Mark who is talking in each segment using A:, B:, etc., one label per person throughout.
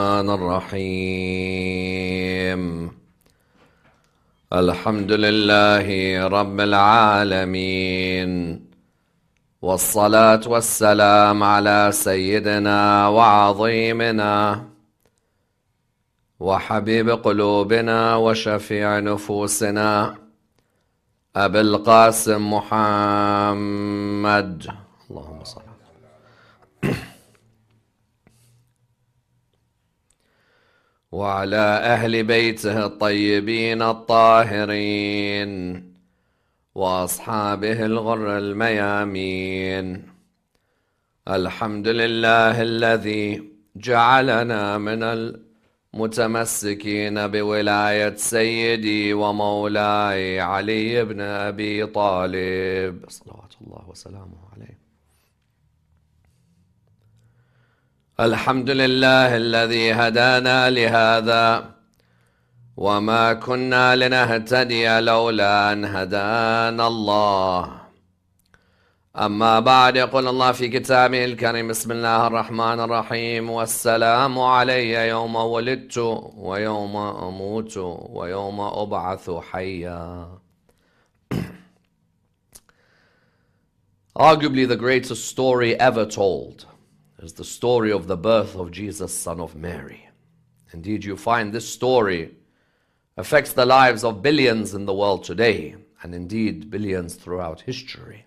A: الرحمن الرحيم الحمد لله رب العالمين والصلاة والسلام على سيدنا وعظيمنا وحبيب قلوبنا وشفيع نفوسنا أبي القاسم محمد اللهم صل وعلى أهل بيته الطيبين الطاهرين وأصحابه الغر الميامين. الحمد لله الذي جعلنا من المتمسكين بولاية سيدي ومولاي علي بن أبي طالب صلوات الله وسلامه عليه. الحمد لله الذي هدانا لهذا وما كنا لنهتدي لولا أن هدانا الله. أما بعد، يقول الله في كتابه الكريم: بسم الله الرحمن الرحيم، والسلام علي يوم ولدت ويوم أموت ويوم أبعث حيا. Arguably the greatest story ever told is the story of the birth of Jesus, son of Mary. Indeed, you find this story affects the lives of billions in the world today, and indeed billions throughout history.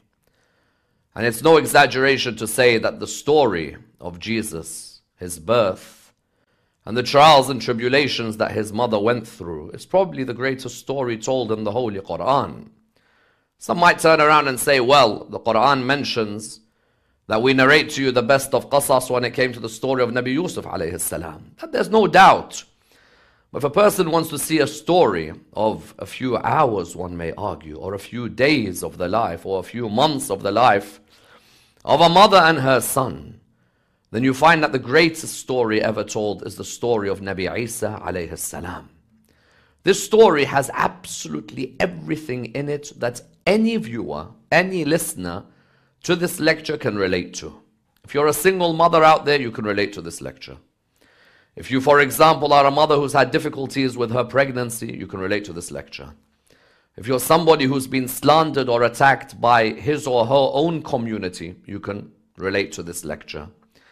A: And it's no exaggeration to say that the story of Jesus, his birth, and the trials and tribulations that his mother went through is probably the greatest story told in the Holy Quran. Some might turn around and say, well, the Quran mentions that we narrate to you the best of qasas when it came to the story of Nabi Yusuf alayhi salam. That there's no doubt. But if a person wants to see a story of a few hours, one may argue, or a few days of the life, or a few months of the life of a mother and her son, then you find that the greatest story ever told is the story of Nabi Isa alayhi salam. This story has absolutely everything in it that any viewer, any listener to this lecture can relate to. If you're a single mother out there, you can relate to this lecture. If you, for example, are a mother who's had difficulties with her pregnancy, you can relate to this lecture. If you're somebody who's been slandered or attacked by his or her own community, you can relate to this lecture.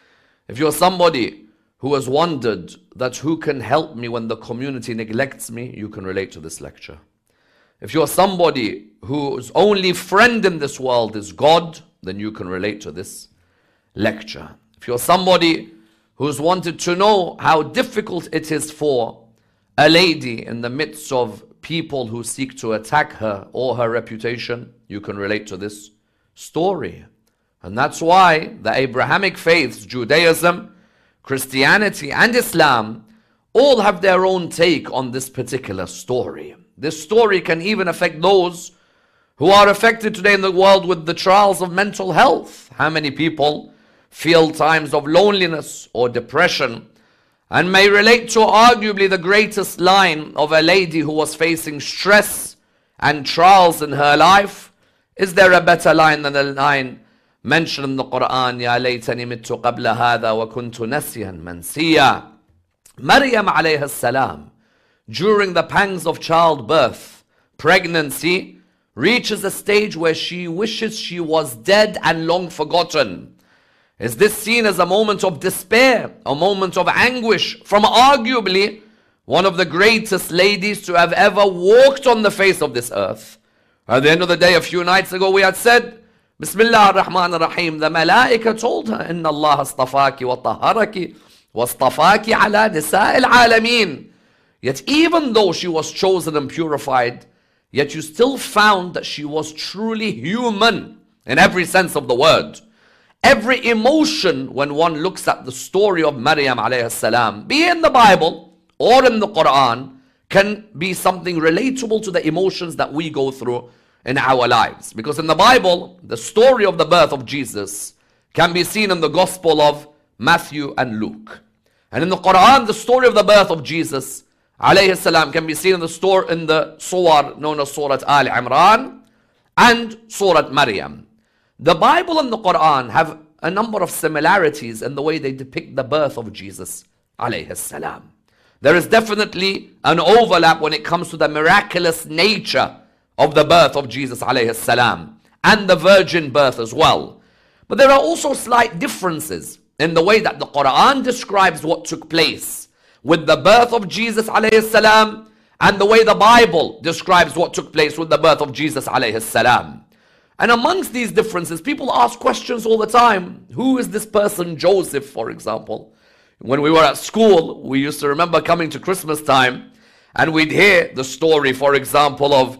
A: If you're somebody who has wondered that who can help me when the community neglects me, you can relate to this lecture. If you're somebody whose only friend in this world is God, then you can relate to this lecture. If you're somebody who's wanted to know how difficult it is for a lady in the midst of people who seek to attack her or her reputation, you can relate to this story. And that's why the Abrahamic faiths, Judaism, Christianity, and Islam, all have their own take on this particular story. This story can even affect those who are affected today in the world with the trials of mental health. How many people feel times of loneliness or depression and may relate to arguably the greatest line of a lady who was facing stress and trials in her life? Is there a better line than the line mentioned in the Quran, Ya laytani mittu qabla hadha wa kuntu nasiyan mansiya? Maryam alayhi salam, during the pangs of childbirth, pregnancy, reaches a stage where she wishes she was dead and long forgotten. Is this seen as a moment of despair, a moment of anguish from arguably one of the greatest ladies to have ever walked on the face of this earth? At the end of the day, a few nights ago, we had said, Bismillah ar-Rahman ar-Rahim, the Malaika told her, Inna Allah astafaki wa taharaki wa astafaki ala nisa al-alameen. Yet even though she was chosen and purified, yet you still found that she was truly human in every sense of the word. Every emotion when one looks at the story of Maryam alayhi salam, be in the Bible or in the Quran, can be something relatable to the emotions that we go through in our lives. Because in the Bible, the story of the birth of Jesus can be seen in the Gospel of Matthew and Luke. And in the Quran, the story of the birth of Jesus alayhi salam can be seen in the surah known as Surah Al Imran and Surah Maryam. The Bible and the Quran have a number of similarities in the way they depict the birth of Jesus alayhi salam. There is definitely an overlap when it comes to the miraculous nature of the birth of Jesus alayhi salam and the virgin birth as well. But there are also slight differences in the way that the Quran describes what took place with the birth of Jesus alayhi salam and the way the Bible describes what took place with the birth of Jesus alayhi salam. And amongst these differences, people ask questions all the time. Who is this person Joseph, for example? When we were at school, we used to remember coming to Christmas time and we'd hear the story, for example, of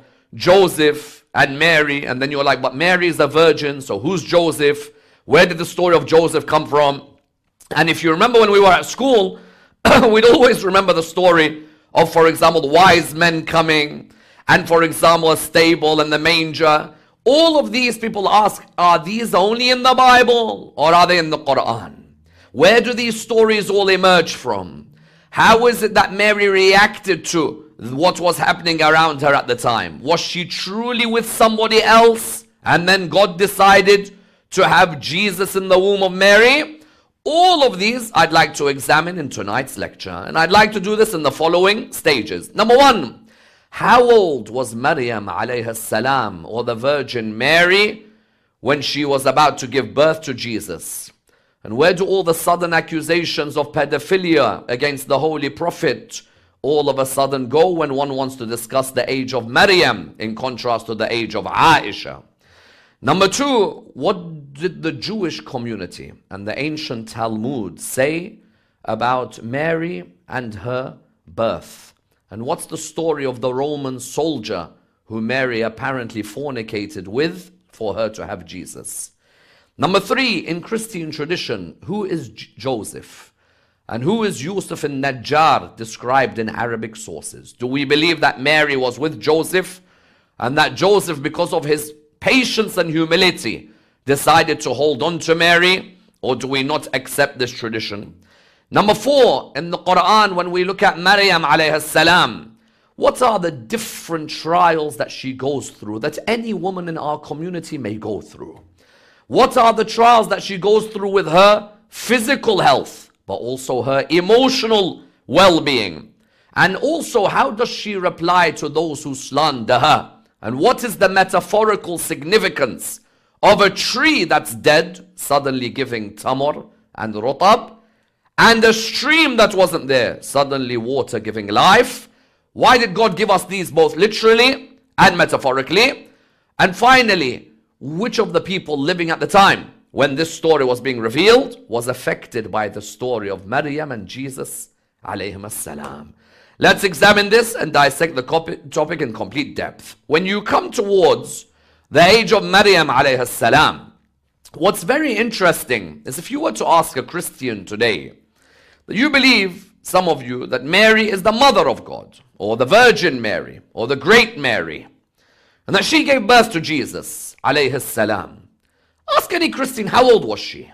A: Joseph and Mary, and then you're like, but Mary is a virgin, so who's Joseph? Where did the story of Joseph come from? And if you remember when we were at school, we'd always remember the story of, for example, the wise men coming, and for example, a stable and the manger. All of these people ask, are these only in the Bible or are they in the Quran? Where do these stories all emerge from? How is it that Mary reacted to what was happening around her at the time? Was she truly with somebody else and then God decided to have Jesus in the womb of Mary? All of these I'd like to examine in tonight's lecture, and I'd like to do this in the following stages. Number one, how old was Maryam alayhi salam, or the Virgin Mary, when she was about to give birth to Jesus? And where do all the sudden accusations of pedophilia against the Holy Prophet all of a sudden go when one wants to discuss the age of Maryam in contrast to the age of Aisha? Number two, what did the Jewish community and the ancient Talmud say about Mary and her birth? And what's the story of the Roman soldier who Mary apparently fornicated with for her to have Jesus? Number three, in Christian tradition, who is Joseph? And who is Yusuf al-Najjar described in Arabic sources? Do we believe that Mary was with Joseph and that Joseph, because of his patience and humility, decided to hold on to Mary? Or do we not accept this tradition? Number four, in the Quran, when we look at Maryam alayhi salam, what are the different trials that she goes through that any woman in our community may go through? What are the trials that she goes through with her physical health, but also her emotional well-being? And also, how does she reply to those who slander her? And what is the metaphorical significance of a tree that's dead suddenly giving tamar and rotab, and a stream that wasn't there suddenly water giving life? Why did God give us these both literally and metaphorically? And finally, which of the people living at the time when this story was being revealed was affected by the story of Maryam and Jesus alayhim as-salam? Let's examine this and dissect the topic in complete depth. When you come towards the age of Maryam alayhi salam, what's very interesting is if you were to ask a Christian today, that you believe, some of you, that Mary is the mother of God, or the Virgin Mary, or the Great Mary, and that she gave birth to Jesus alayhi salam. Ask any Christian, how old was she?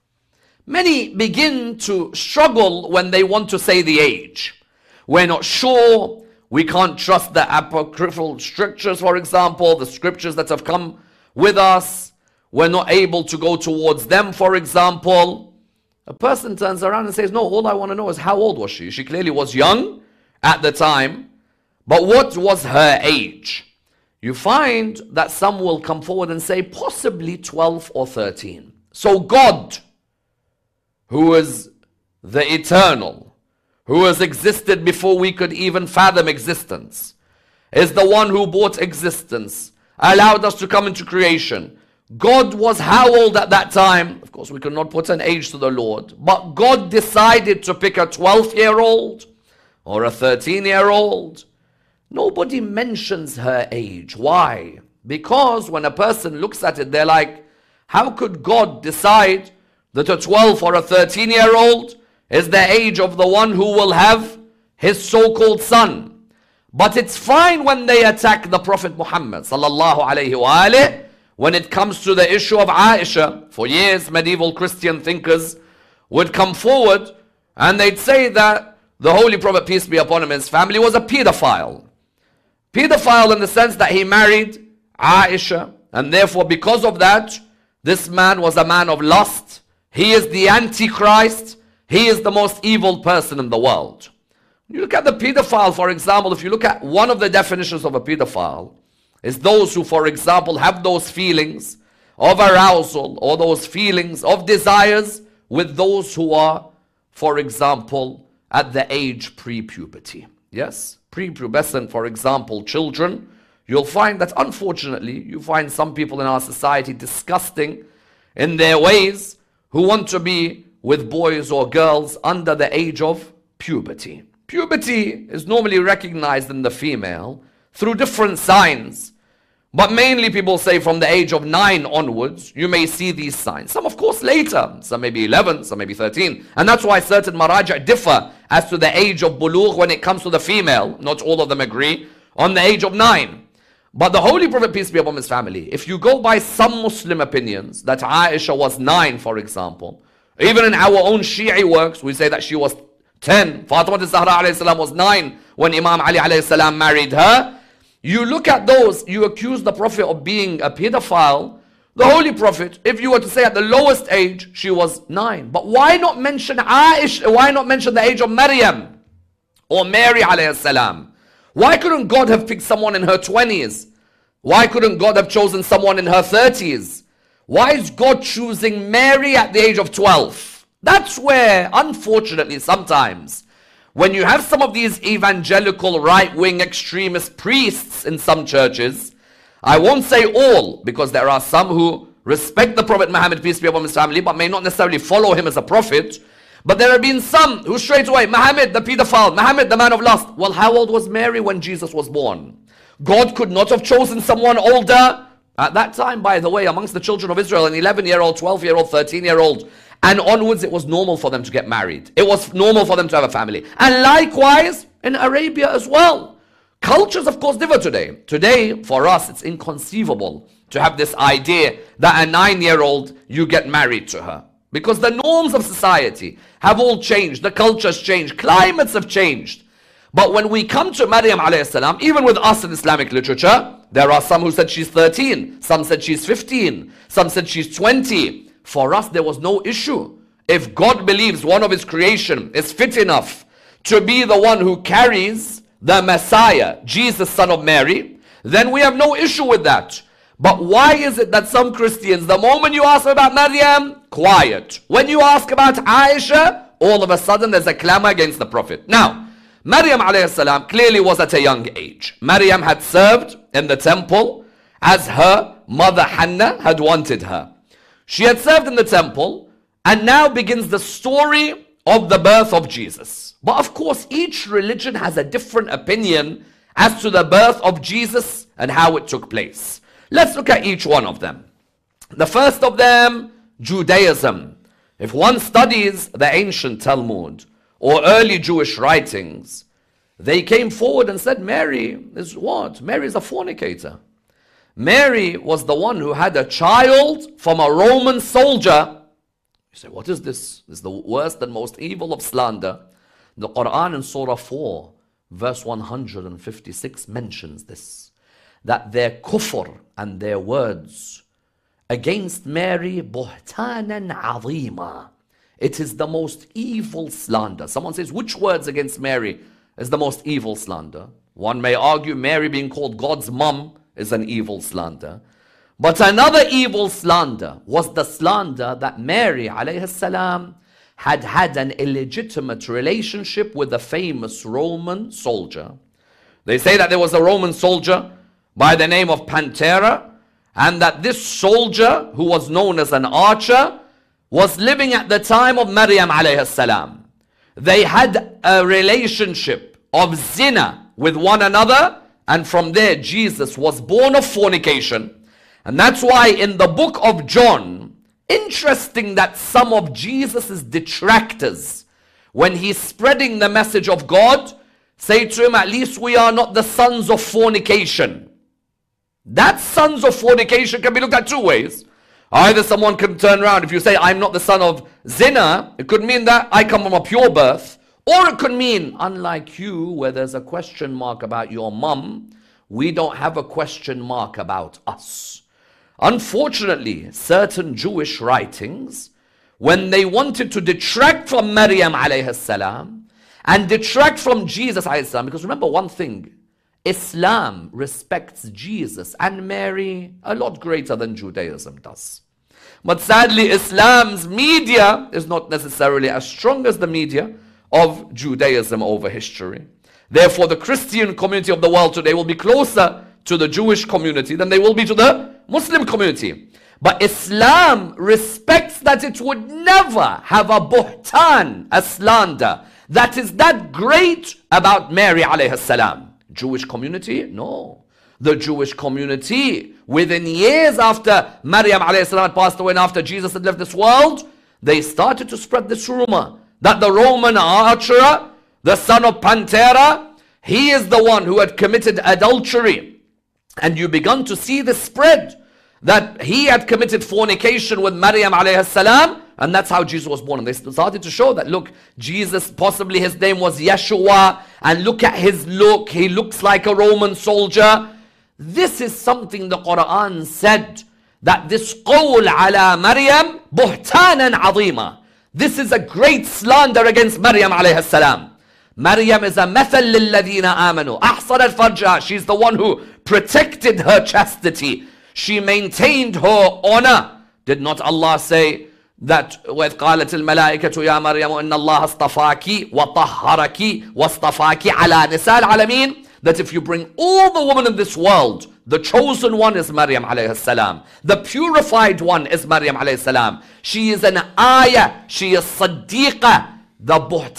A: Many begin to struggle when they want to say the age. We're not sure. We can't trust the apocryphal scriptures, for example, the scriptures that have come with us. We're not able to go towards them, for example. A person turns around and says, no, all I want to know is how old was she? She clearly was young at the time, but what was her age? You find that some will come forward and say possibly 12 or 13. So God, who is the eternal, who has existed before we could even fathom existence, is the one who brought existence, allowed us to come into creation. God was how old at that time? Of course, we could not put an age to the Lord, but God decided to pick a 12-year-old or a 13-year-old. Nobody mentions her age. Why? Because when a person looks at it, they're like, how could God decide that a 12 or a 13-year-old is the age of the one who will have his so-called son? But it's fine when they attack the Prophet Muhammad sallallahu alayhi wa alayhi. When it comes to the issue of Aisha, for years medieval Christian thinkers would come forward and they'd say that the Holy Prophet, peace be upon him, his family was a pedophile. Pedophile in the sense that he married Aisha, and therefore because of that, this man was a man of lust. He is the Antichrist. he is the most evil person in the world. You look at the pedophile, for example, if you look at one of the definitions of a pedophile, is those who, for example, have those feelings of arousal or those feelings of desires with those who are, for example, at the age pre-puberty. Yes, prepubescent, for example, children. You'll find that, unfortunately, you find some people in our society disgusting in their ways who want to be with boys or girls under the age of puberty. Puberty is normally recognized in the female through different signs. But mainly people say from the age of 9 onwards, you may see these signs. Some, of course, later. Some may be 11, some may be 13. And that's why certain maraja' differ as to the age of bulugh when it comes to the female. Not all of them agree on the age of 9. But the Holy Prophet, peace be upon his family, if you go by some Muslim opinions, that Aisha was 9, for example, even in our own Shi'i works, we say that she was 10. Fatima al-Zahra alayhi salam was 9 when Imam Ali alayhi salam married her. You look at those, you accuse the Prophet of being a pedophile. The Holy Prophet, if you were to say at the lowest age, she was 9. But why not mention Aisha? Why not mention the age of Maryam or Mary alayhi salam? Why couldn't God have picked someone in her 20s? Why couldn't God have chosen someone in her 30s? Why is God choosing Mary at the age of 12? That's where, unfortunately, sometimes, when you have some of these evangelical right-wing extremist priests in some churches, I won't say all, because there are some who respect the Prophet Muhammad, peace be upon his family, but may not necessarily follow him as a prophet. But there have been some who straight away, Muhammad the pedophile, Muhammad the man of lust. Well, how old was Mary when Jesus was born? God could not have chosen someone older. At that time, by the way, amongst the children of Israel, an 11-year-old, 12-year-old, 13-year-old, and onwards, it was normal for them to get married. It was normal for them to have a family. And likewise, in Arabia as well. Cultures, of course, differ today. Today, for us, it's inconceivable to have this idea that a 9-year-old, you get married to her. Because the norms of society have all changed. The cultures changed. Climates have changed. But when we come to Maryam alayhi salam, even with us in Islamic literature, there are some who said she's 13. Some said she's 15. Some said she's 20. For us, there was no issue. If God believes one of his creation is fit enough to be the one who carries the Messiah, Jesus, son of Mary, then we have no issue with that. But why is it that some Christians, the moment you ask about Maryam, quiet. When you ask about Aisha, all of a sudden there's a clamor against the Prophet. Now, Maryam alayhi salam clearly was at a young age. Maryam had served in the temple as her mother Hannah had wanted her. She had served in the temple, and now begins the story of the birth of Jesus. But of course, each religion has a different opinion as to the birth of Jesus and how it took place. Let's look at each one of them. The first of them, Judaism. If one studies the ancient Talmud or early Jewish writings, they came forward and said Mary is what? Mary is a fornicator. Mary was the one who had a child from a Roman soldier. You say, what is this? This is the worst and most evil of slander. The Quran in Surah 4, verse 156 mentions this. That their kufr and their words against Mary, buhtanan azima. It is the most evil slander. Someone says, which words against Mary is the most evil slander? One may argue Mary being called God's mum is an evil slander. But another evil slander was the slander that Mary alayhi salam had had an illegitimate relationship with a famous Roman soldier. They say that there was a Roman soldier by the name of Pantera, and that this soldier, who was known as an archer, was living at the time of Maryam alayhi salam. They had a relationship of zina with one another, and from there Jesus was born of fornication. And that's why in the book of John, interesting that some of Jesus's detractors, when he's spreading the message of God, say to him, at least we are not the sons of fornication. That sons of fornication can be looked at two ways. Either someone can turn around, if you say I'm not the son of zina, it could mean that I come from a pure birth. Or it could mean, unlike you, where there's a question mark about your mum, we don't have a question mark about us. Unfortunately, certain Jewish writings, when they wanted to detract from Maryam alayhi salam and detract from Jesus alayhi salam, because remember one thing, Islam respects Jesus and Mary a lot greater than Judaism does. But sadly, Islam's media is not necessarily as strong as the media of Judaism over history. Therefore, the Christian community of the world today will be closer to the Jewish community than they will be to the Muslim community. But Islam respects that it would never have a buhtan, a slander, that is that great about Mary alayhi salam. Jewish community? No. The Jewish community, within years after Maryam alayhi salam had passed away and after Jesus had left this world, they started to spread this rumor that the Roman archer, the son of Pantera, he is the one who had committed adultery. And you began to see this spread, that he had committed fornication with Maryam alayhi salam, and that's how Jesus was born. And they started to show that, look, Jesus, possibly his name was Yeshua, and look at his look, he looks like a Roman soldier. This is something the Quran said, that this qawl ala Maryam buhtanan azima. This is a great slander against Maryam alayhi salam. Maryam is a mathal lilladhina amanu. Ahsanat farjaha. She's the one who protected her chastity. She maintained her honor. Did not Allah say that وَإِذْ قَالَتِ الْمَلَائِكَةُ يَا مَرْيَمُ إِنَّ اللَّهَ اصْطَفَاكِ وَطَهَّرَكِ وَاصْطَفَاكِ عَلَى نِسَاءِ الْعَالَمِينَ? That if you bring all the women in this world, the chosen one is Maryam alayhi salam. The purified one is Maryam alayhi salam. She is an ayah. She is Siddiqa. The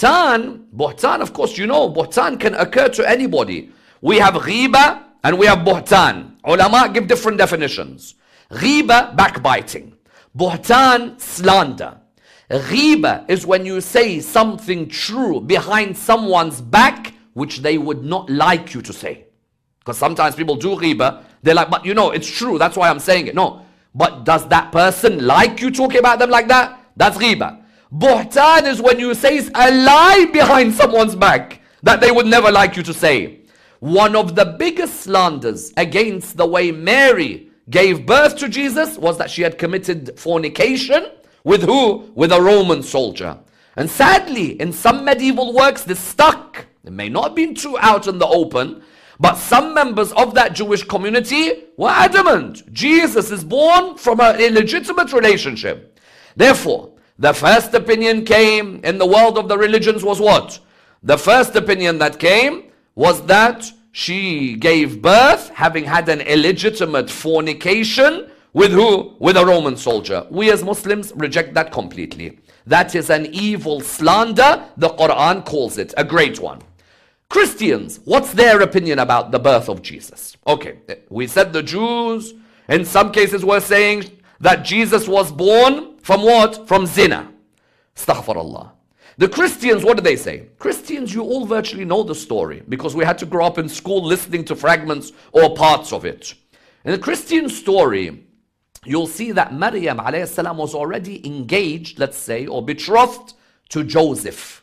A: buhtan, of course, you know, buhtan can occur to anybody. We have ghiba and we have buhtan. Ulama give different definitions. Ghiba, backbiting. Buhtan, slander. Ghiba is when you say something true behind someone's back which they would not like you to say. Because sometimes people do ghiba. They're like, but you know, it's true. That's why I'm saying it. No. But does that person like you talking about them like that? That's ghiba. Buhtan is when you say a lie behind someone's back that they would never like you to say. One of the biggest slanders against the way Mary gave birth to Jesus was that she had committed fornication with who? With a Roman soldier. And sadly, in some medieval works, this stuck. It may not have been too out in the open, but some members of that Jewish community were adamant. Jesus is born from an illegitimate relationship. Therefore, the first opinion came in the world of the religions was what? The first opinion that came was that she gave birth having had an illegitimate fornication with who? With a Roman soldier. We as Muslims reject that completely. That is an evil slander. The Quran calls it a great one. Christians, what's their opinion about the birth of Jesus? Okay, we said the Jews, in some cases were saying that Jesus was born from what? From zina. Astaghfirullah. The Christians, what do they say? Christians, you all virtually know the story because we had to grow up in school listening to fragments or parts of it. In the Christian story, you'll see that Maryam alayhi salam was already engaged, let's say, or betrothed to Joseph.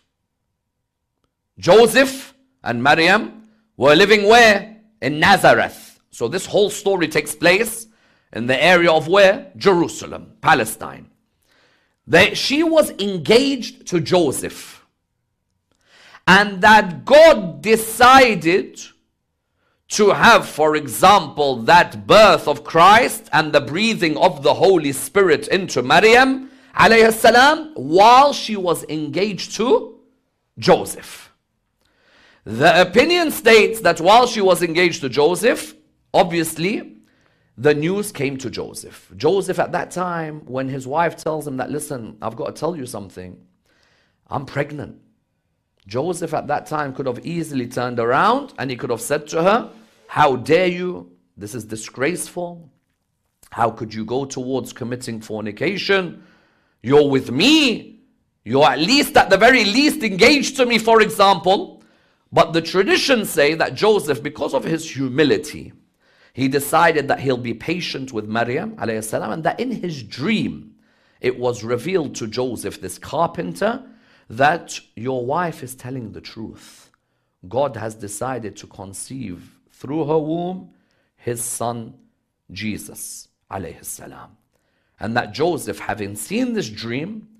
A: Joseph and Maryam were living where? In Nazareth. So this whole story takes place in the area of where? Jerusalem, Palestine. She was engaged to Joseph. And that God decided to have, for example, that birth of Christ and the breathing of the Holy Spirit into Maryam alayhi salam while she was engaged to Joseph. The opinion states that while she was engaged to Joseph, obviously, the news came to Joseph. Joseph at that time, when his wife tells him that, listen, I've got to tell you something. I'm pregnant. Joseph at that time could have easily turned around and he could have said to her, how dare you? This is disgraceful. How could you go towards committing fornication? You're with me. You're at least, at the very least, engaged to me, for example. But the traditions say that Joseph, because of his humility, he decided that he'll be patient with Maryam alayhi salam, and that in his dream, it was revealed to Joseph, this carpenter, that your wife is telling the truth. God has decided to conceive through her womb his son Jesus alayhi salam. And that Joseph, having seen this dream,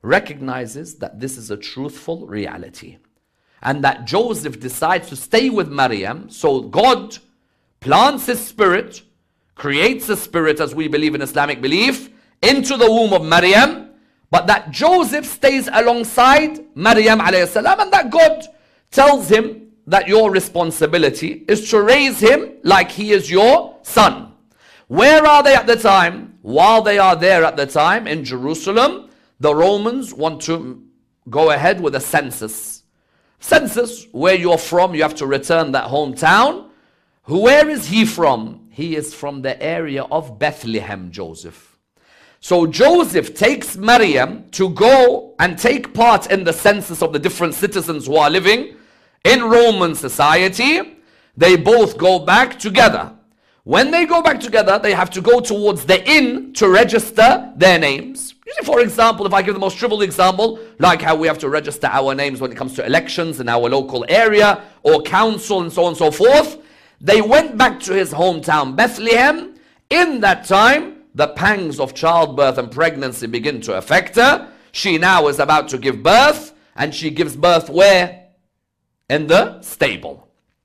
A: recognizes that this is a truthful reality. And that Joseph decides to stay with Maryam. So God plants his spirit, creates a spirit, as we believe in Islamic belief, into the womb of Maryam. But that Joseph stays alongside Maryam alayhi salam, and that God tells him that your responsibility is to raise him like he is your son. Where are they at the time? While they are there at the time in Jerusalem, the Romans want to go ahead with a census. Census, where you're from, you have to return that hometown. Where is he from? He is from the area of Bethlehem, Joseph. So Joseph takes Maryam to go and take part in the census of the different citizens who are living in Roman society. They both go back together. When they go back together, they have to go towards the inn to register their names. Usually, for example, if I give the most trivial example, like how we have to register our names when it comes to elections in our local area or council and so on and so forth, they went back to his hometown, Bethlehem. In that time, the pangs of childbirth and pregnancy begin to affect her. She now is about to give birth, and she gives birth where? In the stable.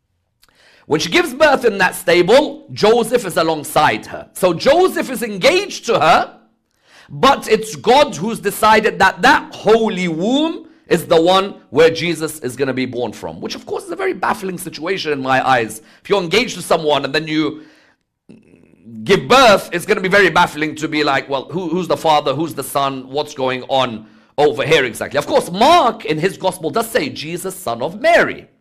A: When she gives birth in that stable, Joseph is alongside her. So Joseph is engaged to her, but it's God who's decided that that holy womb is the one where Jesus is going to be born from. Which of course is a very baffling situation in my eyes. If you're engaged to someone and then you give birth, it's going to be very baffling to be like, well, who's the father, who's the son, what's going on over here exactly. Of course, Mark in his gospel does say Jesus, son of Mary.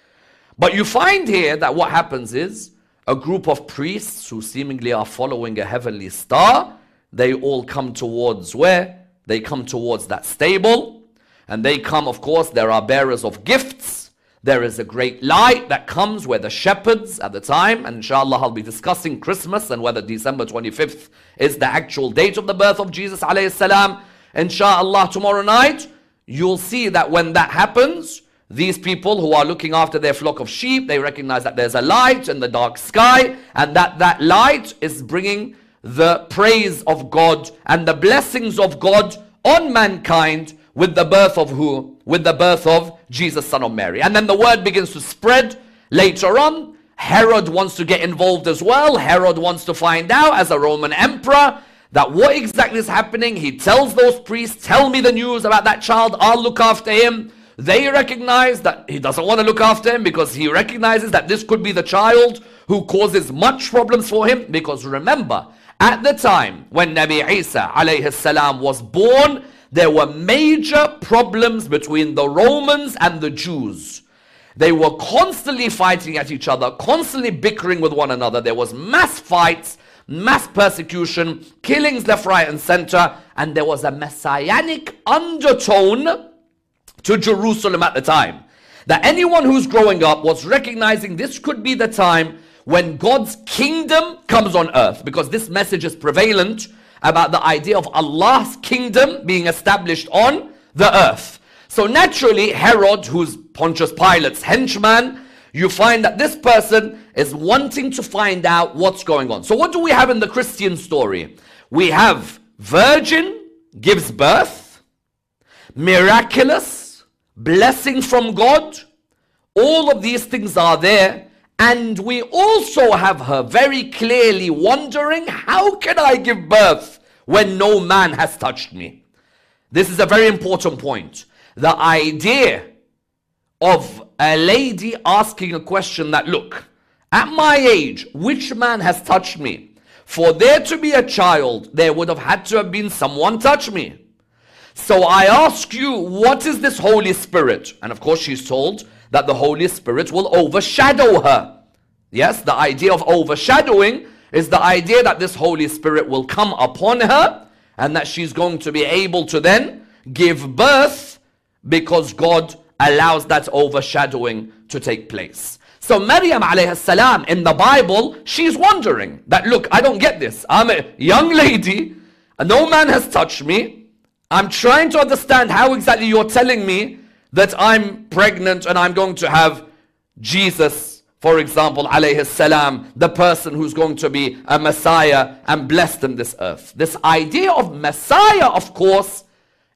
A: But you find here that what happens is a group of priests who seemingly are following a heavenly star, they all come towards where? They come towards that stable. And they come, of course, there are bearers of gifts. There is a great light that comes where the shepherds at the time, and inshallah I'll be discussing Christmas and whether December 25th is the actual date of the birth of Jesus alayhi salam. Inshallah tomorrow night, you'll see that when that happens, these people who are looking after their flock of sheep, they recognize that there's a light in the dark sky, and that light is bringing the praise of God and the blessings of God on mankind with the birth of who? With the birth of Jesus, son of Mary. And then the word begins to spread later on. Herod wants to get involved as well. Herod wants to find out as a Roman emperor that what exactly is happening. He tells those priests, tell me the news about that child, I'll look after him. They recognize that he doesn't want to look after him because he recognizes that this could be the child who causes much problems for him. Because remember, at the time when Nabi Isa alayhi salam was born, there were major problems between the Romans and the Jews. They were constantly fighting at each other, constantly bickering with one another. There was mass fights, mass persecution, killings left, right and center. And there was a messianic undertone to Jerusalem at the time. That anyone who's growing up was recognizing this could be the time when God's kingdom comes on earth. Because this message is prevalent about the idea of Allah's kingdom being established on the earth. So naturally, Herod, who's Pontius Pilate's henchman, you find that this person is wanting to find out what's going on. So what do we have in the Christian story? We have virgin gives birth, miraculous, blessing from God. All of these things are there. And we also have her very clearly wondering, how can I give birth when no man has touched me? This is a very important point. The idea of a lady asking a question that, look, at my age, which man has touched me? For there to be a child, there would have had to have been someone touch me. So I ask you, what is this Holy Spirit? And of course she's told that the Holy Spirit will overshadow her. Yes, the idea of overshadowing is the idea that this Holy Spirit will come upon her and that she's going to be able to then give birth because God allows that overshadowing to take place. So Maryam alayhi salam in the Bible, she's wondering that, look, I don't get this. I'm a young lady, and no man has touched me. I'm trying to understand how exactly you're telling me that I'm pregnant and I'm going to have Jesus, for example, alayhi salam, the person who's going to be a Messiah and blessed in this earth. This idea of Messiah, of course,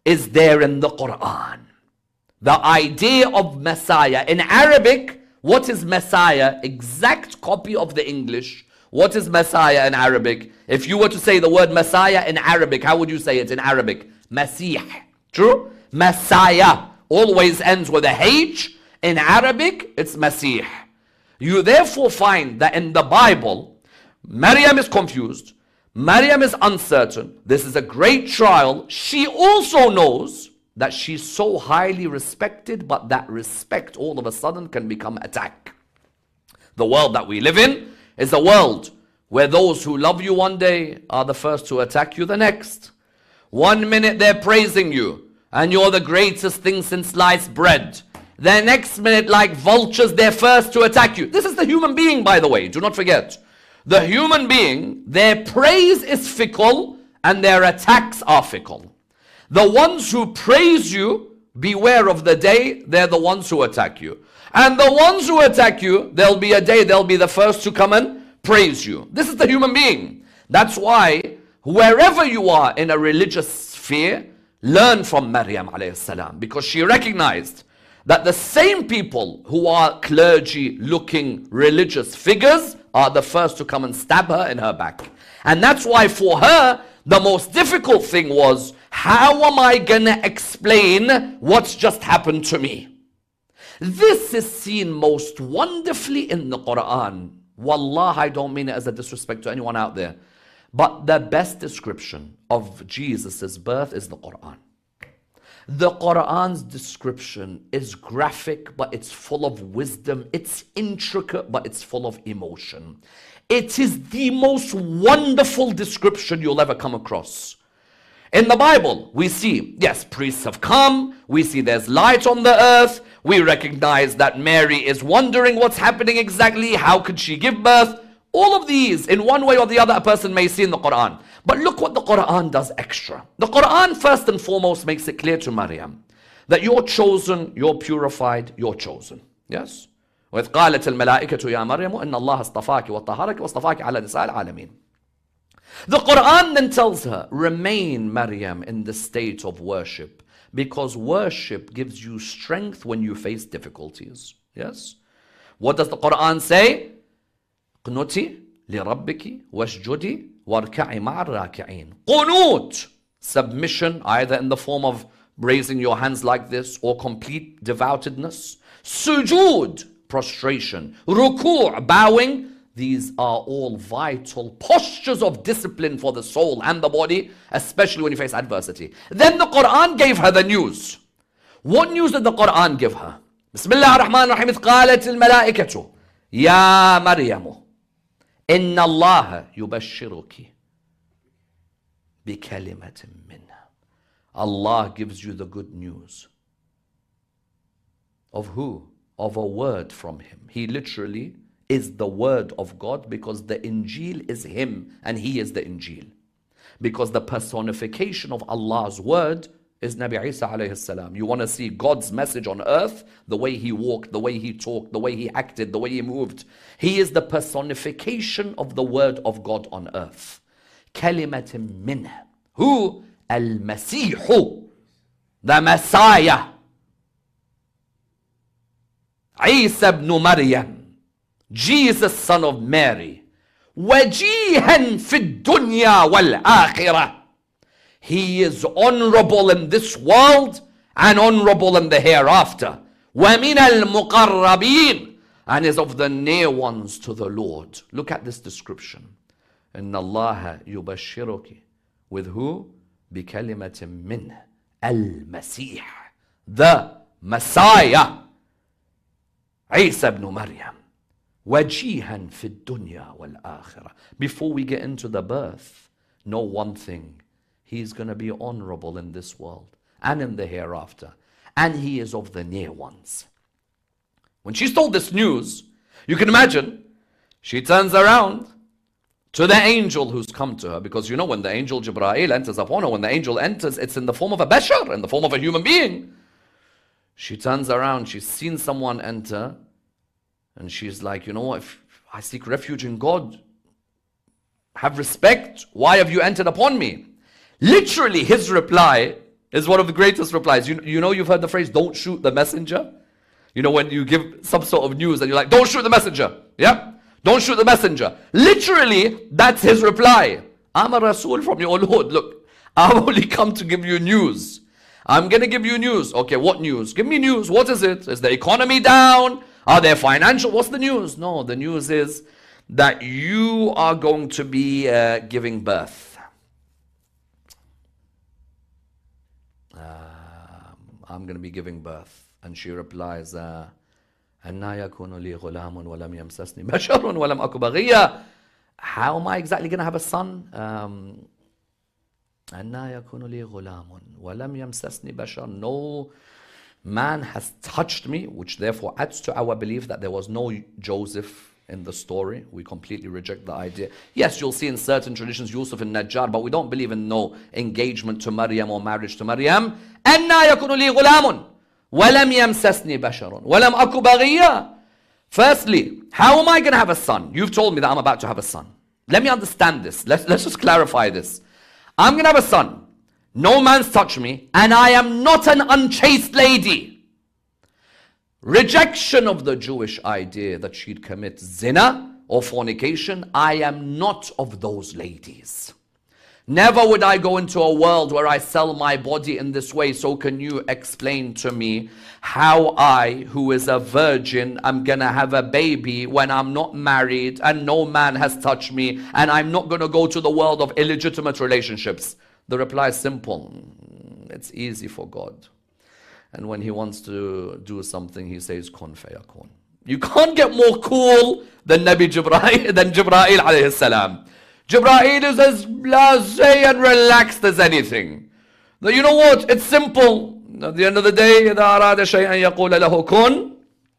A: is there in the Quran. The idea of Messiah. In Arabic, what is Messiah? Exact copy of the English. What is Messiah in Arabic? If you were to say the word Messiah in Arabic, how would you say it in Arabic? Masih. True? Messiah always ends with a H. In Arabic, it's Masih. You therefore find that in the Bible, Maryam is confused. Maryam is uncertain. This is a great trial. She also knows that she's so highly respected, but that respect all of a sudden can become attack. The world that we live in is a world where those who love you one day are the first to attack you the next. 1 minute they're praising you and you're the greatest thing since sliced bread. The next minute, like vultures, they're first to attack you. This is the human being, by the way. Do not forget. The human being, their praise is fickle and their attacks are fickle. The ones who praise you, beware of the day they're the ones who attack you. And the ones who attack you, there'll be a day they'll be the first to come and praise you. This is the human being. That's why wherever you are in a religious sphere, learn from Maryam alayhi salam, because she recognized that the same people who are clergy looking religious figures are the first to come and stab her in her back. And that's why for her, the most difficult thing was, how am I gonna explain what's just happened to me? This is seen most wonderfully in the Quran. Wallah, I don't mean it as a disrespect to anyone out there. But the best description of Jesus' birth is the Quran. The Quran's description is graphic, but it's full of wisdom. It's intricate, but it's full of emotion. It is the most wonderful description you'll ever come across. In the Bible, we see, yes, priests have come. We see there's light on the earth. We recognize that Mary is wondering what's happening exactly. How could she give birth? All of these, in one way or the other, a person may see in the Quran. But look what the Quran does extra. The Quran, first and foremost, makes it clear to Maryam that you're chosen, you're purified, you're chosen. Yes? وَإِذْ قَالَتِ الْمَلَائِكَةُ يَا مَرْيَمُ إِنَّ اللَّهَ اصْطَفَاكِ وَطَهَّرَكِ وَاصْطَفَاكِ عَلَى نِسَاءِ الْعَالَمِينَ. The Quran then tells her, remain, Maryam, in the state of worship, because worship gives you strength when you face difficulties. Yes? What does the Quran say? قُنُوتِ لِرَبِّكِ وَاسْجُدِي وَارْكَعِي مَعَ الرَّاكِعِينَ. Qunut, submission, either in the form of raising your hands like this or complete devoutedness. Sujood, prostration. Ruku', bowing. These are all vital postures of discipline for the soul and the body, especially when you face adversity. Then the Quran gave her the news. What news did the Quran give her? Bismillah ar-Rahman ar-Rahim. إِذْ قَالَتِ الْمَلَائِكَةُ يَا مَرْيَمُ إِنَّ اللَّهَ يُبَشِّرُكِ بِكَلِمَةٍ مِّنْهُ. Allah gives you the good news. Of who? Of a word from Him. He literally is the word of God, because the Injil is Him and He is the Injil. Because the personification of Allah's word is Nabi Isa alayhi salam. You want to see God's message on earth, the way He walked, the way He talked, the way He acted, the way He moved. He is the personification of the word of God on earth. Kalimatin minhu. Who? Al-Masihu. The Messiah. Isa ibn Maryam. Jesus, son of Mary. وَجِيهًا فِي الدُّنْيَا وَالْآخِرَةِ. He is honorable in this world and honorable in the hereafter. وَمِنَ الْمُقَرَّبِينَ. And is of the near ones to the Lord. Look at this description. إِنَّ اللَّهَ يُبَشِّرُكِ. With who? بِكَلِمَةٍ مِّنْهُ. Al-Masih. The Messiah. Isa ibn Maryam. وَجِيهًا فِي الدُّنْيَا وَالْآخِرَةِ. Before we get into the birth, know one thing. He's going to be honorable in this world and in the hereafter. And He is of the near ones. When she's told this news, you can imagine, she turns around to the angel who's come to her. Because you know, when the angel Jibreel enters upon her, when the angel enters, it's in the form of a bashar, in the form of a human being. She turns around, she's seen someone enter, and she's like, you know what, if I seek refuge in God, have respect, why have you entered upon me? Literally, his reply is one of the greatest replies. You know, you've heard the phrase, don't shoot the messenger. You know, when you give some sort of news and you're like, don't shoot the messenger. Yeah? Don't shoot the messenger. Literally, that's his reply. I'm a Rasul from your Lord. Look, I've only come to give you news. I'm going to give you news. Okay, what news? Give me news. What is it? Is the economy down? Are there financial? What's the news? No, the news is that you are going to be giving birth. I'm going to be giving birth. And she replies, أَنَّا يَكُونُ لِي غُلَامٌ وَلَمْ يَمْسَسْنِي بَشَرٌ وَلَمْ أَكُ بَغِيًّا. How am I exactly going to have a son? أَنَّا يَكُونُ لِي غُلَامٌ وَلَمْ يَمْسَسْنِي بَشَرٌ. No man has touched me, which therefore adds to our belief that there was no Joseph in the story. We completely reject the idea. Yes, you'll see in certain traditions Yusuf and Najjar, but we don't believe in no engagement to Maryam or marriage to Maryam. أَنَّا يَكُونُ لِي غُلَامٌ وَلَمْ يَمْسَسْنِي بَشَرٌ وَلَمْ أَكُ بَغِيًّا. Firstly, how am I going to have a son? You've told me that I'm about to have a son. Let me understand this. Let's just clarify this. I'm going to have a son. No man's touched me, and I am not an unchaste lady. Rejection of the Jewish idea that she'd commit zina or fornication. I am not of those ladies. Never would I go into a world where I sell my body in this way. So can you explain to me how I, who is a virgin, am going to have a baby when I'm not married and no man has touched me, and I'm not going to go to the world of illegitimate relationships? The reply is simple. It's easy for God. And when he wants to do something, he says, kun fayakun. You can't get more cool than Nabi Jibreel, alayhi salam. Jibreel is as blasé and relaxed as anything. But you know what? It's simple. At the end of the day, إِذَا أَرَادَ شَيْئًا يَقُولَ لَهُ كُن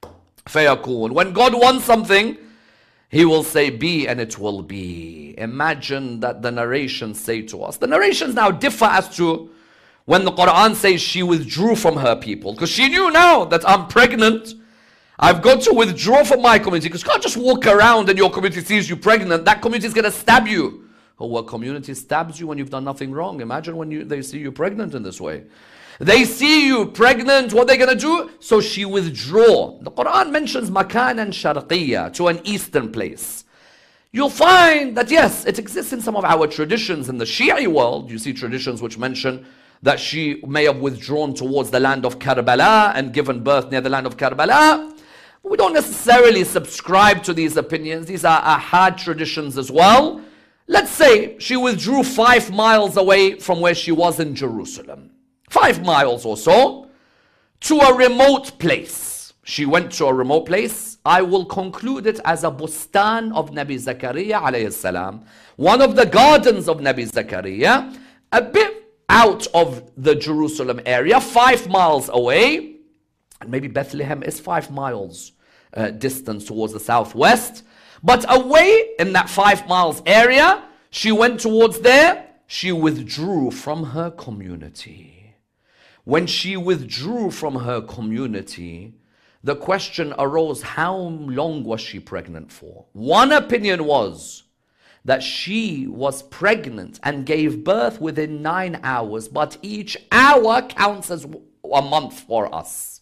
A: فَيَكُونَ. When God wants something, He will say be, and it will be. Imagine that the narrations say to us. The narrations now differ as to when the Quran says she withdrew from her people. Because she knew now that I'm pregnant. I've got to withdraw from my community. Because you can't just walk around and your community sees you pregnant. That community is going to stab you. Oh, what community stabs you when you've done nothing wrong? Imagine when they see you pregnant in this way. They see you pregnant, what are they going to do? So she withdraw. The Quran mentions makanan sharqiyya, to an eastern place. You'll find that yes, it exists in some of our traditions in the Shia world. You see traditions which mention that she may have withdrawn towards the land of Karbala and given birth near the land of Karbala. We don't necessarily subscribe to these opinions. These are ahad traditions as well. Let's say she withdrew 5 miles away from where she was in Jerusalem. 5 miles or so, to a remote place. She went to a remote place. I will conclude it as a bustan of Nabi Zakaria alayhi salam, one of the gardens of Nabi Zakaria, a bit out of the Jerusalem area, 5 miles away. And maybe Bethlehem is 5 miles distance towards the southwest. But away in that 5 miles area, she went towards there. She withdrew from her community. When she withdrew from her community, the question arose, how long was she pregnant for? One opinion was that she was pregnant and gave birth within 9 hours, but each hour counts as a month for us.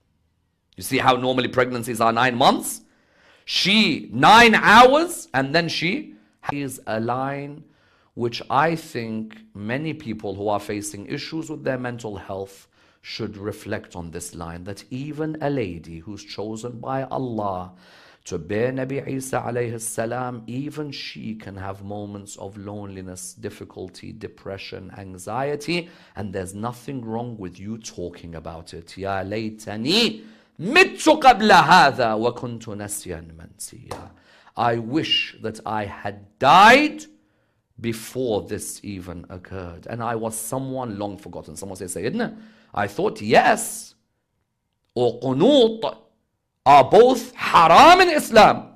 A: You see how normally pregnancies are 9 months? She, 9 hours, and then she is a line which I think many people who are facing issues with their mental health should reflect on this line, that even a lady who's chosen by Allah to bear Nabi Isa alayhi salam, even she can have moments of loneliness, difficulty, depression, anxiety, and there's nothing wrong with you talking about it. Ya laytani mittu qabla hadha wa kuntu nasyan mansiya. I wish that I had died before this even occurred, and I was someone long forgotten. Someone says, Sayyidina, I thought yes or qunut are both haram in Islam.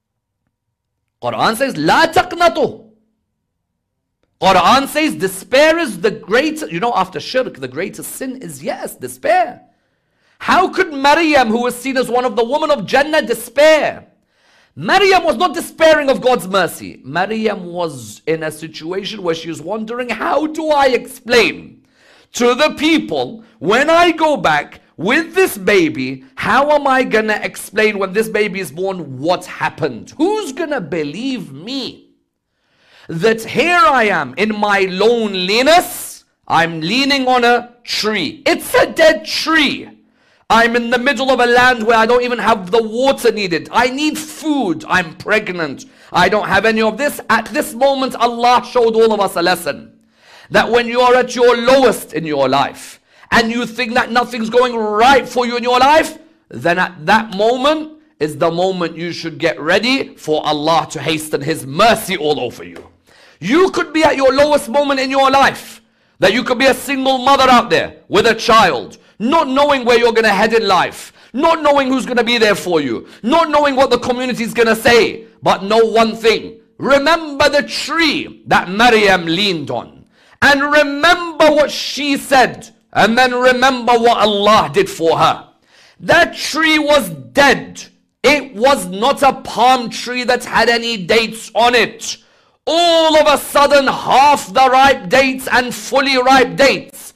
A: Quran says la taqnatu. Quran says despair is the greatest, you know, after shirk the greatest sin is, yes, despair. How could Maryam, who was seen as one of the women of Jannah, despair? Maryam was not despairing of God's mercy. Maryam was in a situation where she was wondering, how do I explain to the people, when I go back with this baby, how am I going to explain when this baby is born what happened? Who's going to believe me? That here I am in my loneliness, I'm leaning on a tree. It's a dead tree. I'm in the middle of a land where I don't even have the water needed. I need food. I'm pregnant. I don't have any of this. At this moment, Allah showed all of us a lesson. That when you are at your lowest in your life, and you think that nothing's going right for you in your life, then at that moment is the moment you should get ready for Allah to hasten His mercy all over you. You could be at your lowest moment in your life. That you could be a single mother out there with a child, not knowing where you're going to head in life, not knowing who's going to be there for you, not knowing what the community is going to say, but know one thing. Remember the tree that Maryam leaned on, and remember what she said, and then remember what Allah did for her. That tree was dead. It was not a palm tree that had any dates on it. All of a sudden, half the ripe dates and fully ripe dates,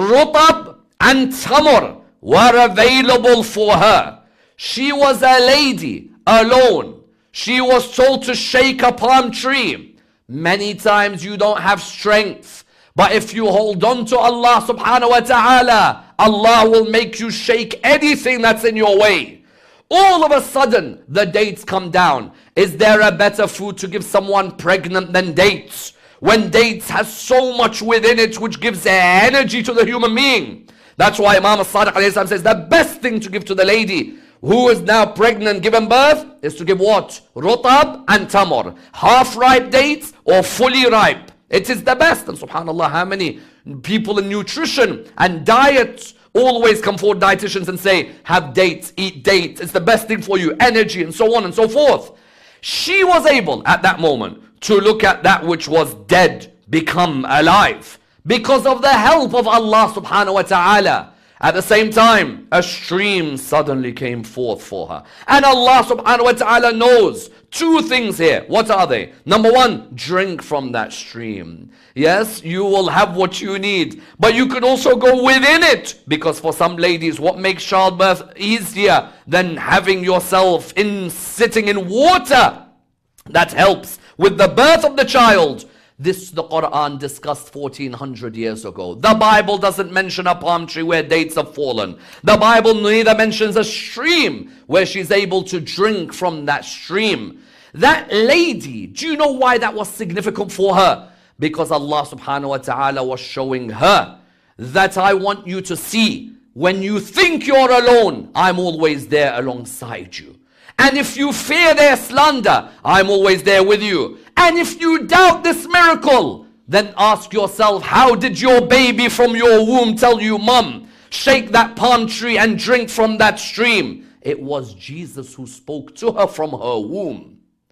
A: rutab and tamar, were available for her. She was a lady alone. She was told to shake a palm tree. Many times you don't have strength, but if you hold on to Allah subhanahu wa ta'ala, Allah will make you shake anything that's in your way. All of a sudden, the dates come down. Is there a better food to give someone pregnant than dates? When dates has so much within it which gives energy to the human being. That's why Imam As-Sadiq says the best thing to give to the lady who is now pregnant, given birth, is to give what? Rutab and tamar. Half ripe dates or fully ripe. It is the best. And subhanAllah, how many people in nutrition and diets always come forward, dietitians, and say, have dates, eat dates, it's the best thing for you, energy, and so on and so forth. She was able at that moment to look at that which was dead become alive because of the help of Allah subhanahu wa ta'ala. At the same time, a stream suddenly came forth for her. And Allah subhanahu wa ta'ala knows two things here. What are they? Number one, drink from that stream. Yes, you will have what you need, but you could also go within it, because for some ladies, what makes childbirth easier than having yourself sitting in water? That helps with the birth of the child. This the Quran discussed 1400 years ago. The Bible doesn't mention a palm tree where dates have fallen. The Bible neither mentions a stream where she's able to drink from that stream. That lady, do you know why that was significant for her? Because Allah subhanahu wa ta'ala was showing her that I want you to see, when you think you're alone, I'm always there alongside you. And if you fear their slander, I'm always there with you. And if you doubt this miracle, then ask yourself, how did your baby from your womb tell you, Mom, shake that palm tree and drink from that stream? It was Jesus who spoke to her from her womb.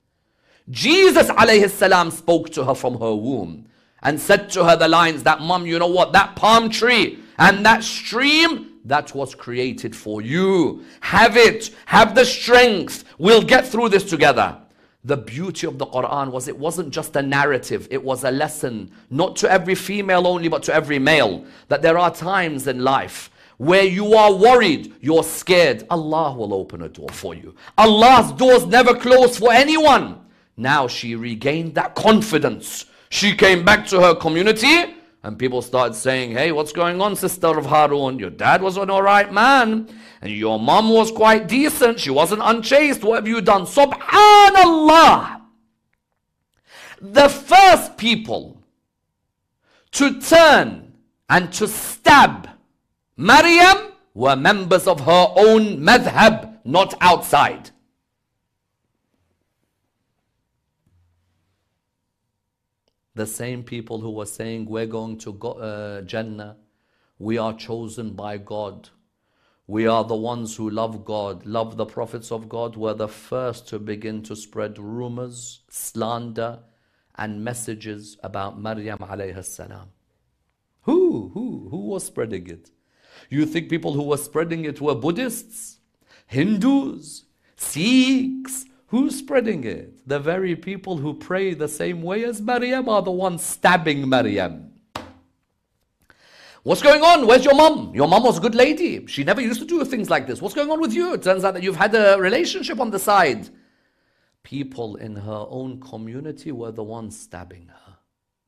A: Jesus alayhi salam spoke to her from her womb and said to her the lines that, Mom, you know what, that palm tree and that stream, that was created for you. Have it, have the strength. We'll get through this together. The beauty of the Quran was it wasn't just a narrative, it was a lesson, not to every female only, but to every male, that there are times in life where you are worried, you're scared. Allah will open a door for you. Allah's doors never close for anyone. Now she regained that confidence. She came back to her community and people started saying, hey, what's going on, sister of Harun? Your dad was an alright man and your mom was quite decent. She wasn't unchaste. What have you done? Subhanallah. The first people to turn and to stab Maryam were members of her own madhab, not outside. The same people who were saying, we're going to Jannah, we are chosen by God, we are the ones who love God, love the prophets of God, were the first to begin to spread rumors, slander, and messages about Maryam alayhi salam. Who was spreading it? You think people who were spreading it were Buddhists, Hindus, Sikhs? Who's spreading it? The very people who pray the same way as Maryam are the ones stabbing Maryam. What's going on? Where's your mom? Your mom was a good lady. She never used to do things like this. What's going on with you? It turns out that you've had a relationship on the side. People in her own community were the ones stabbing her.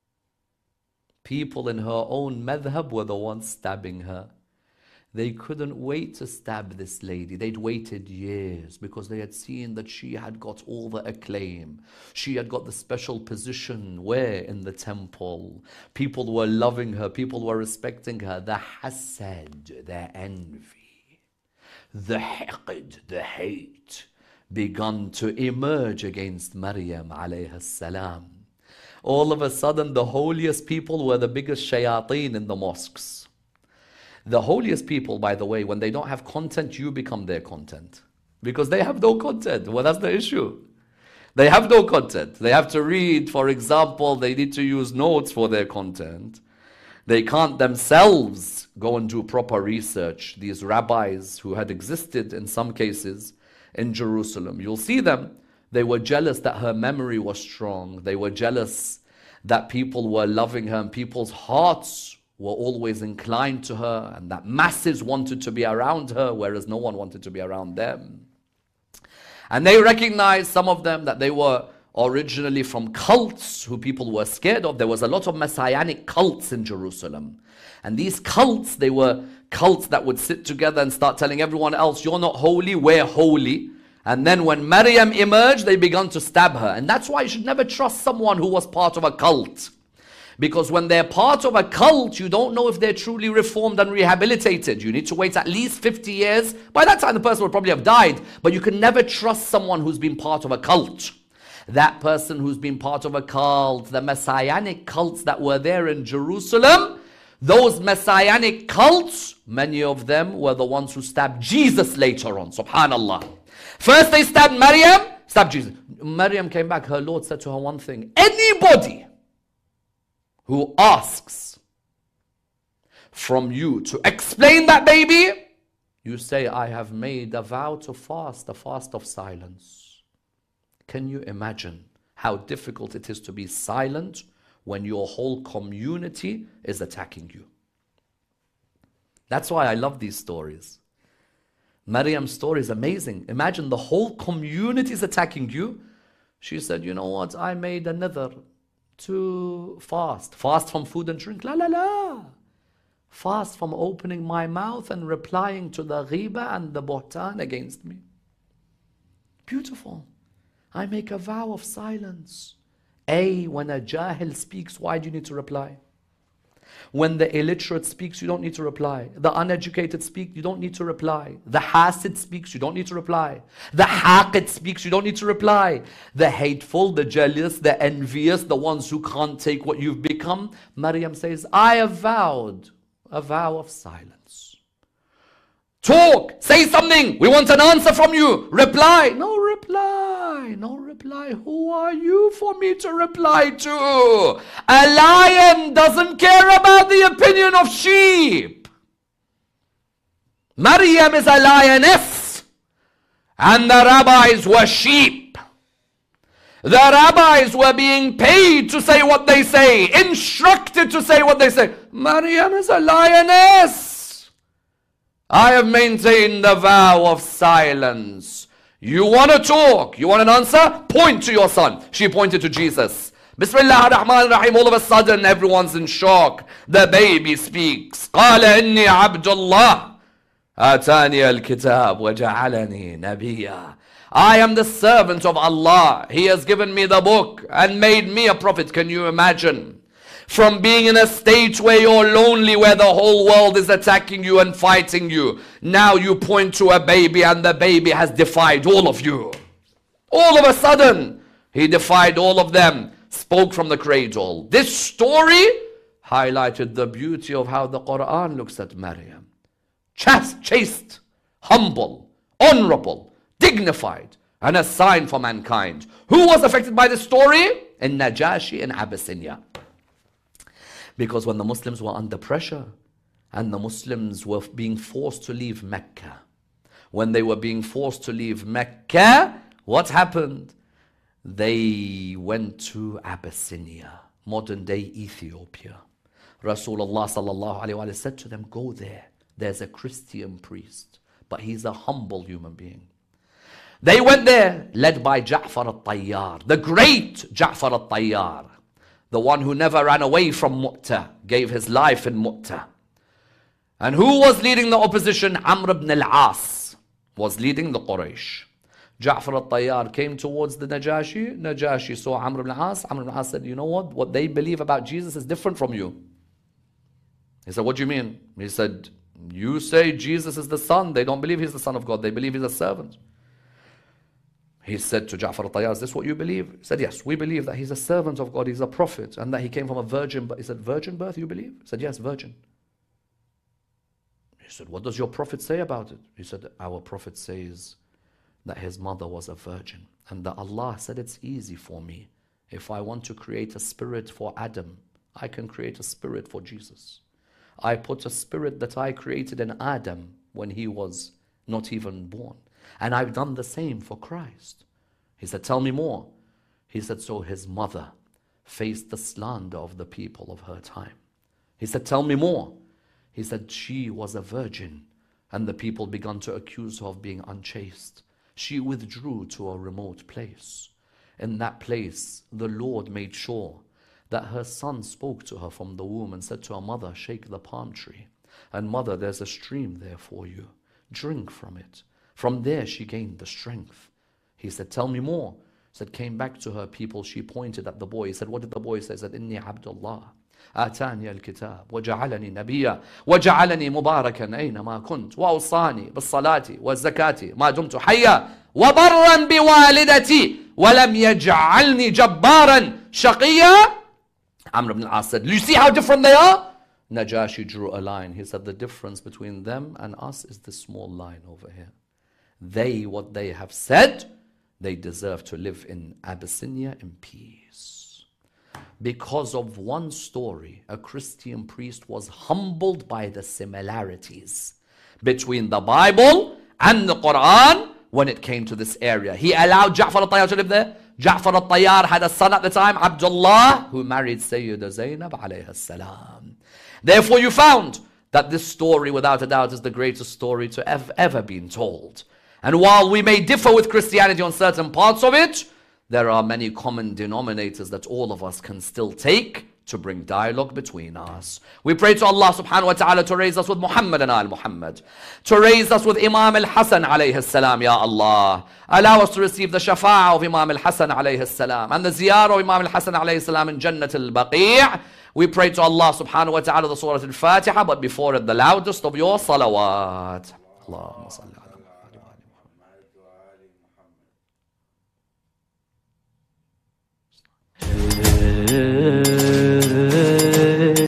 A: People in her own madhab were the ones stabbing her. They couldn't wait to stab this lady. They'd waited years because they had seen that she had got all the acclaim. She had got the special position where in the temple. People were loving her. People were respecting her. The hasad, the envy, the hiqd, the hate begun to emerge against Maryam alayhi salam. All of a sudden, the holiest people were the biggest shayateen in the mosques. The holiest people, by the way, when they don't have content, you become their content. Because they have no content. Well, that's the issue. They have no content. They have to read, for example, they need to use notes for their content. They can't themselves go and do proper research. These rabbis who had existed in some cases in Jerusalem, you'll see them. They were jealous that her memory was strong. They were jealous that people were loving her and people's hearts were always inclined to her, and that masses wanted to be around her, whereas no one wanted to be around them. And they recognized, some of them, that they were originally from cults who people were scared of. There was a lot of messianic cults in Jerusalem. And these cults, they were cults that would sit together and start telling everyone else, you're not holy, we're holy. And then when Maryam emerged, they began to stab her. And that's why you should never trust someone who was part of a cult. Because when they're part of a cult, you don't know if they're truly reformed and rehabilitated. You need to wait at least 50 years. By that time, the person will probably have died. But you can never trust someone who's been part of a cult. That person who's been part of a cult, the messianic cults that were there in Jerusalem, those messianic cults, many of them were the ones who stabbed Jesus later on. Subhanallah. First they stabbed Maryam, stabbed Jesus. Maryam came back. Her Lord said to her one thing. Anybody who asks from you to explain that baby, you say, I have made a vow to fast, a fast of silence. Can you imagine how difficult it is to be silent when your whole community is attacking you? That's why I love these stories. Maryam's story is amazing. Imagine the whole community is attacking you. She said, you know what, I made a nether to fast. Fast from food and drink. La la la. Fast from opening my mouth and replying to the ghiba and the buhtan against me. Beautiful. I make a vow of silence. When a jahil speaks, why do you need to reply? When the illiterate speaks, you don't need to reply. The uneducated speak, you don't need to reply. The hasid speaks, you don't need to reply. The haqid speaks, you don't need to reply. The hateful, the jealous, the envious, the ones who can't take what you've become. Maryam says, I have vowed a vow of silence. Talk, say something. We want an answer from you. Reply. No reply. No reply. Who are you for me to reply to? A lion doesn't care about the opinion of sheep. Maryam is a lioness. And the rabbis were sheep. The rabbis were being paid to say what they say, instructed to say what they say. Maryam is a lioness. I have maintained the vow of silence. You want to talk? You want an answer? Point to your son. She pointed to Jesus. Bismillah ar-Rahman ar-Rahim. All of a sudden, everyone's in shock. The baby speaks. قال إني عبد الله آتاني الكتاب وجعلني نبيا. I am the servant of Allah. He has given me the book and made me a prophet. Can you imagine? From being in a state where you're lonely, where the whole world is attacking you and fighting you. Now you point to a baby and the baby has defied all of you. All of a sudden, he defied all of them, spoke from the cradle. This story highlighted the beauty of how the Quran looks at Maryam. Chaste, humble, honorable, dignified, and a sign for mankind. Who was affected by this story? In Najashi in Abyssinia. Because when the Muslims were under pressure and the Muslims were being forced to leave Mecca, when they were being forced to leave Mecca, what happened? They went to Abyssinia, modern day Ethiopia. Rasulullah sallallahu alayhi wa said to them, go there. There's a Christian priest, but he's a humble human being. They went there, led by Ja'far al-Tayyar, the great Ja'far al-Tayyar, the one who never ran away from Mu'tah, gave his life in Mu'tah. And who was leading the opposition? Amr ibn al-As was leading the Quraysh. Ja'far al-Tayyar came towards the Najashi. Najashi saw Amr ibn al-As. Amr ibn al-As said, you know what? What they believe about Jesus is different from you. He said, what do you mean? He said, you say Jesus is the son. They don't believe he's the son of God. They believe he's a servant. He said to Ja'far al-Tayyar, is this what you believe? He said, yes, we believe that he's a servant of God. He's a prophet. And that he came from a virgin birth. He said, virgin birth you believe? He said, yes, virgin. He said, what does your prophet say about it? He said, our prophet says that his mother was a virgin, and that Allah said it's easy for me. If I want to create a spirit for Adam, I can create a spirit for Jesus. I put a spirit that I created in Adam when he was not even born. And I've done the same for Christ. He said, tell me more. He said, so his mother faced the slander of the people of her time. He said, tell me more. He said, she was a virgin, and the people began to accuse her of being unchaste. She withdrew to a remote place. In that place, the Lord made sure that her son spoke to her from the womb and said to her, mother, shake the palm tree. And mother, there's a stream there for you. Drink from it. From there, she gained the strength. He said, tell me more. He said, came back to her people. She pointed at the boy. He said, what did the boy say? He said, Inni Abdullah. آتاني الكتاب وجعلني نبيا وجعلني مباركا أينما كنت وأوصاني بالصلاة والزكاة ما دمت حيا وبرا بوالدتي ولم يجعلني جبارا شقيا. Amr ibn al-As said, you see how different they are? Najashi drew a line. He said, the difference between them and us is this small line over here. They, what they have said, they deserve to live in Abyssinia in peace. Because of one story, a Christian priest was humbled by the similarities between the Bible and the Quran when it came to this area. He allowed Ja'far al-Tayyar to live there. Ja'far al-Tayyar had a son at the time, Abdullah, who married Sayyida Zainab alayha salam. Therefore you found that this story, without a doubt, is the greatest story to have ever been told. And while we may differ with Christianity on certain parts of it, there are many common denominators that all of us can still take to bring dialogue between us. We pray to Allah subhanahu wa ta'ala to raise us with Muhammad and Al Muhammad, to raise us with Imam al-Hasan alayhi salam, Ya Allah. Allow us to receive the shafa'ah of Imam al-Hasan alayhi salam and the ziyarah of Imam al-Hasan alayhi salam in Jannat al-Baqi'. We pray to Allah subhanahu wa ta'ala the Surah al-Fatiha, but before it the loudest of your salawat. Allahumma salli.